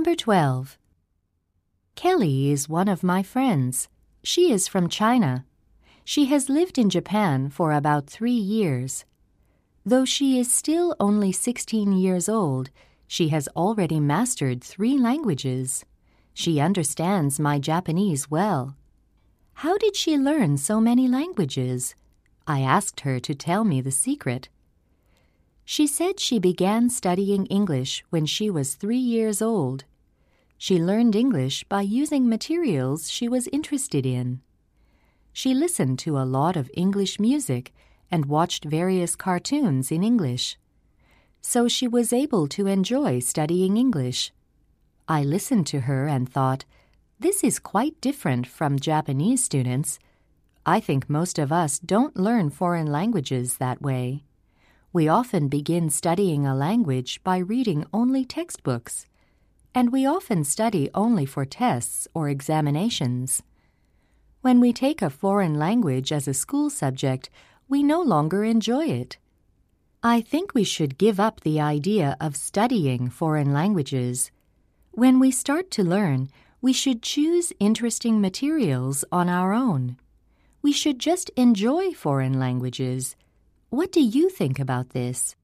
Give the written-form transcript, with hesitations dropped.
Number 12. Kelly is one of my friends. She is from China. She has lived in Japan for about 3 years. Though she is still only 16 years old, she has already mastered 3 languages. She understands my Japanese well. How did she learn so many languages? I asked her to tell me the secret. She said she began studying English when she was 3 years old. She learned English by using materials she was interested in. She listened to a lot of English music and watched various cartoons in English. So she was able to enjoy studying English. I listened to her and thought, this is quite different from Japanese students. I think most of us don't learn foreign languages that way. We often begin studying a language by reading only textbooks, and we often study only for tests or examinations. When we take a foreign language as a school subject, we no longer enjoy it. I think we should give up the idea of studying foreign languages. When we start to learn, we should choose interesting materials on our own. We should just enjoy foreign languages. What do you think about this?